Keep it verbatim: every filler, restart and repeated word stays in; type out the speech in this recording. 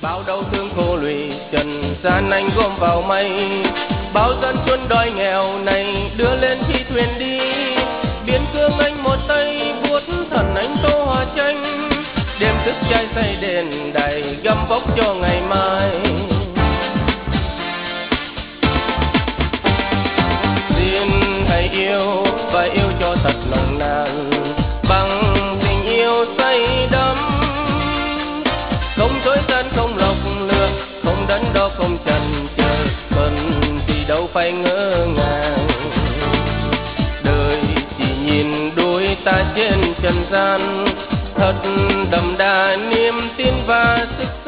bao đau thương khô lụy trần gian anh gom vào mây, bao dân chuôn đói nghèo này đưa lên khi thuyền đi, biến cương anh một tay vuốt thần anh tô hoa tranh, đêm thức trai say đèn đầy gấm vóc cho ngày mai. Xin hãy yêu và yêu cho thật nồng nàn, bằng tình yêu say đắm, không dối gian không lọc lừa, không đắn đo không chần chờ, cần gì đâu phải ngỡ ngàng. Đời chỉ nhìn đôi ta trên trần gian, thật đậm đà niềm tin và sức